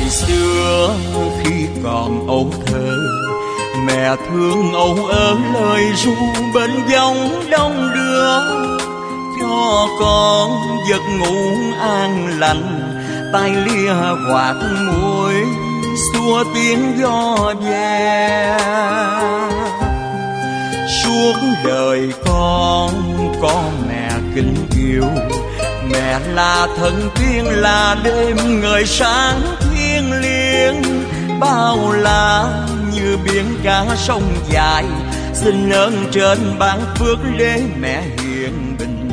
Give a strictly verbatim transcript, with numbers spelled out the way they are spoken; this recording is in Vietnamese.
xưa khi còn ấu thơ, mẹ thương âu ớ lời ru bên dòng đông đưa, cho con giấc ngủ an lành, tay lia quạt muối xua tiếng gió ve. Suốt đời con có mẹ kính yêu, mẹ là thần tiên, là đêm ngời sáng thiêng liêng. Bao la như biển cả sông dài, xin ơn trên ban phước để mẹ hiền bình